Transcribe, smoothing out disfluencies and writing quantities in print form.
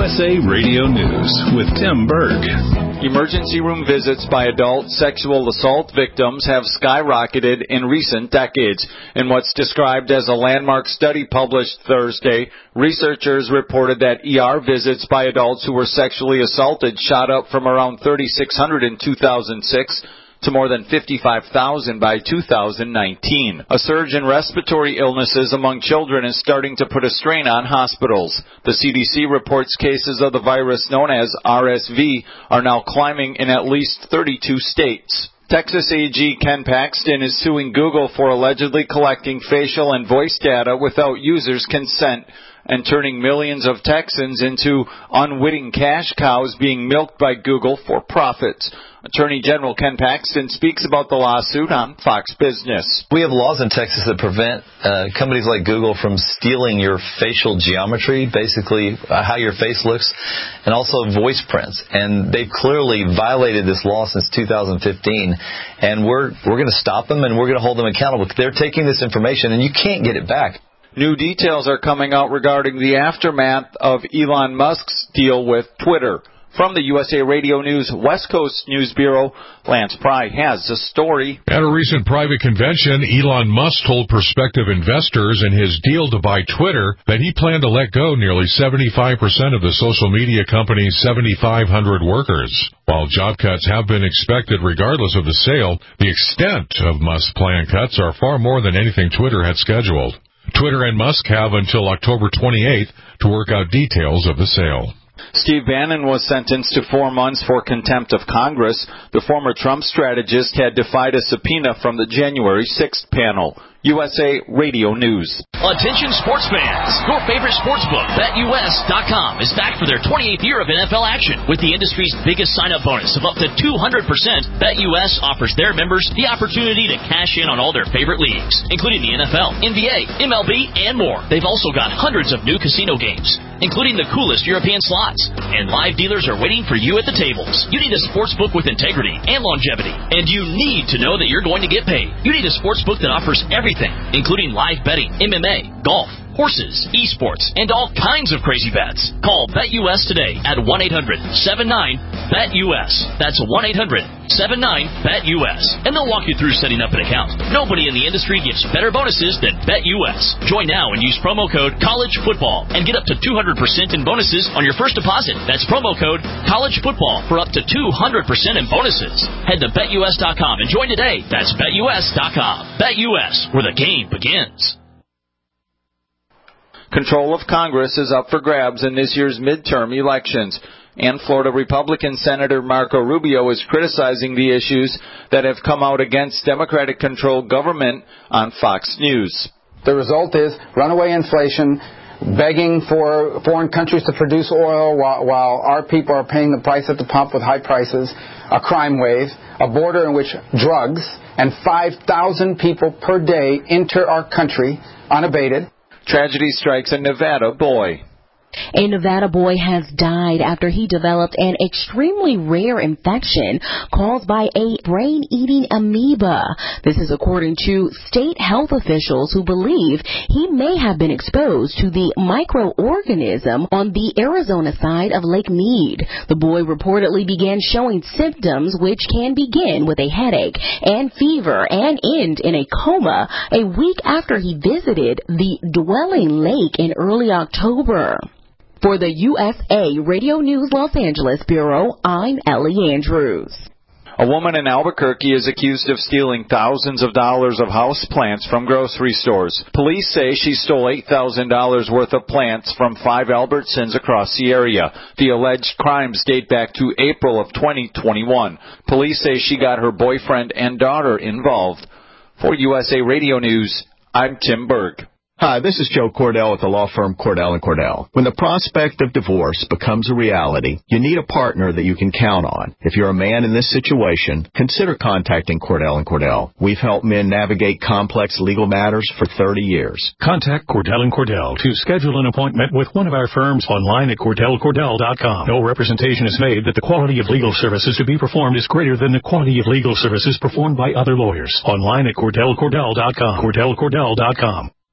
USA Radio News with Tim Berg. Emergency room visits by adult sexual assault victims have skyrocketed in recent decades. In what's described as a landmark study published Thursday, researchers reported that ER visits by adults who were sexually assaulted shot up from around 3,600 in 2006 to more than 55,000 by 2019. A surge in respiratory illnesses among children is starting to put a strain on hospitals. The CDC reports cases of the virus known as RSV are now climbing in at least 32 states. Texas AG Ken Paxton is suing Google for allegedly collecting facial and voice data without users' consent and turning millions of Texans into unwitting cash cows being milked by Google for profits. Attorney General Ken Paxton speaks about the lawsuit on Fox Business. We have laws in Texas that prevent companies like Google from stealing your facial geometry, basically how your face looks, and also voice prints. And they've clearly violated this law since 2015. And we're going to stop them, and we're going to hold them accountable. They're taking this information, and you can't get it back. New details are coming out regarding the aftermath of Elon Musk's deal with Twitter. From the USA Radio News West Coast News Bureau, Lance Pry has the story. At a recent private convention, Elon Musk told prospective investors in his deal to buy Twitter that he planned to let go nearly 75% of the social media company's 7,500 workers. While job cuts have been expected regardless of the sale, the extent of Musk's planned cuts are far more than anything Twitter had scheduled. Twitter and Musk have until October 28th to work out details of the sale. Steve Bannon was sentenced to 4 months for contempt of Congress. The former Trump strategist had defied a subpoena from the January 6th panel. USA Radio News. Attention sports fans. Your favorite sportsbook, BetUS.com, is back for their 28th year of NFL action. With the industry's biggest sign-up bonus of up to 200%, BetUS offers their members the opportunity to cash in on all their favorite leagues, including the NFL, NBA, MLB, and more. They've also got hundreds of new casino games, including the coolest European slots. And live dealers are waiting for you at the tables. You need a sportsbook with integrity and longevity. And you need to know that you're going to get paid. You need a sportsbook that offers everything, including live betting, MMA, golf, horses, esports, and all kinds of crazy bets. Call BetUS today at 1-800-79-BET-US. That's 1-800-79-BET-US. And they'll walk you through setting up an account. Nobody in the industry gives better bonuses than BetUS. Join now and use promo code COLLEGEFOOTBALL and get up to 200% in bonuses on your first deposit. That's promo code COLLEGEFOOTBALL for up to 200% in bonuses. Head to BetUS.com and join today. That's BetUS.com. BetUS, where the game begins. Control of Congress is up for grabs in this year's midterm elections, and Florida Republican Senator Marco Rubio is criticizing the issues that have come out against Democratic-controlled government on Fox News. The result is runaway inflation, begging for foreign countries to produce oil while our people are paying the price at the pump with high prices, a crime wave, a border in which drugs and 5,000 people per day enter our country unabated. Tragedy strikes a Nevada boy. A Nevada boy has died after he developed an extremely rare infection caused by a brain-eating amoeba. This is according to state health officials who believe he may have been exposed to the microorganism on the Arizona side of Lake Mead. The boy reportedly began showing symptoms which can begin with a headache and fever and end in a coma a week after he visited the Dwelling Lake in early October. For the USA Radio News Los Angeles Bureau, I'm Ellie Andrews. A woman in Albuquerque is accused of stealing thousands of dollars of house plants from grocery stores. Police say she stole $8,000 worth of plants from 5 Albertsons across the area. The alleged crimes date back to April of 2021. Police say she got her boyfriend and daughter involved. For USA Radio News, I'm Tim Berg. Hi, this is Joe Cordell with the law firm Cordell & Cordell. When the prospect of divorce becomes a reality, you need a partner that you can count on. If you're a man in this situation, consider contacting Cordell & Cordell. We've helped men navigate complex legal matters for 30 years. Contact Cordell & Cordell to schedule an appointment with one of our firms online at CordellCordell.com. No representation is made that the quality of legal services to be performed is greater than the quality of legal services performed by other lawyers. Online at CordellCordell.com. CordellCordell.com.